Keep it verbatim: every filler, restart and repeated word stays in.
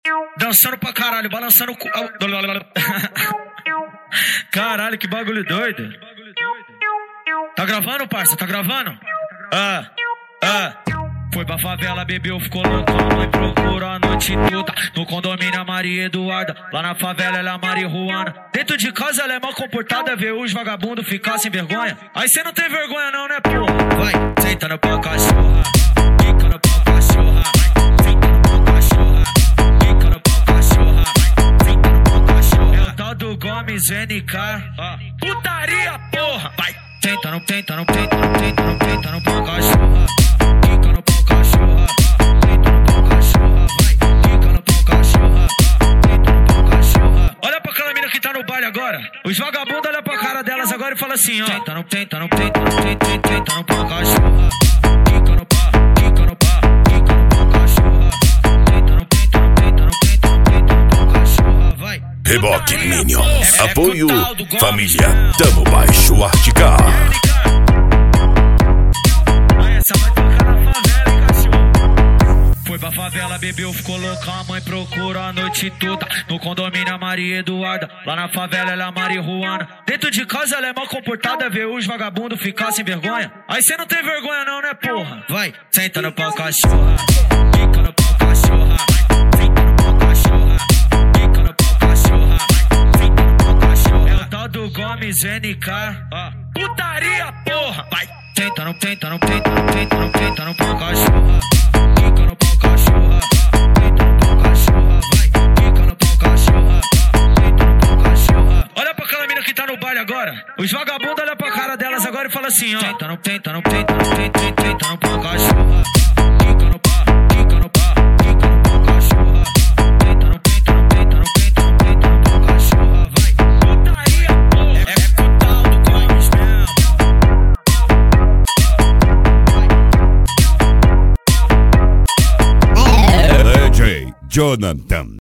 Dançando pra caralho, balançando o cu. Caralho, que bagulho doido. Tá gravando, parça? Tá gravando? Ah, ah. Foi pra favela, bebeu, ficou louco, a mãe procurou a noite toda. No condomínio a Maria Eduarda, lá na favela ela é a marihuana. Dentro de casa ela é mal comportada, vê os vagabundos ficar sem vergonha. Aí cê não tem vergonha não, né, porra? Vai, senta no pau, cachorra. Fica no pau, cachorra. Fica no pau, cachorra. Fica no pau, cachorra. Fica no pau, cachorra. É o tal do Gomes N K. Putaria, porra. Vai, tenta, não tenta, não tenta, não tenta, não tenta no pau, cachorra. Fica no pau, cachorra. Tenta no pau, cachorra. Vai, fica no pau, cachorra. Tenta no pau, cachorra. Olha pra aquela mina que tá no baile agora. Os vagabundos olham pra cara delas agora e falam assim, ó. Tenta, não tenta, não tenta, não tenta, tenta, tenta no pau, cachorra. Fica no pau, fica no pau, fica no pau, cachorra. Tenta, não tenta, não tenta, não tenta, não tenta no pau, cachorra. Vai. Reboque Minions. Apoio Família Tamo Baixo Artigar. Foi pra favela, bebeu, ficou louca, a mãe procurou a noite toda. No condomínio a Maria Eduarda, lá na favela ela é a marihuana. Dentro de casa ela é mal comportada, vê os vagabundos ficar sem vergonha. Aí cê não tem vergonha não, né, porra? Vai, senta no pau, cachorra. Fica no pau, cachorra. Fica no pau, cachorra. Fica no pau, cachorra. Fica no pau, cachorra. É o tal do Gomes N K. Putaria, porra. Vai, tenta, não tenta, não tenta, não tenta, não tenta no pau, cachorra. Fica no pau, cachorra. Tenta no pau, cachorra. Vai, fica no pau, cachorra. Tenta no pau, cachorra. Olha pra aquela mina que tá no baile agora. Os vagabundos olham pra cara delas agora e falam assim, ó. Tenta, não tenta, não tenta, não tenta, tenta, tenta no pau, cachorra. Fica no pau, fica no pau, fica no pau, cachorra. Tenta, não tenta, não tenta, não tenta, não tenta no pau, cachorra. Vai, putaria, porra. É, é pro tal do Gomes mesmo. D J Jonathan.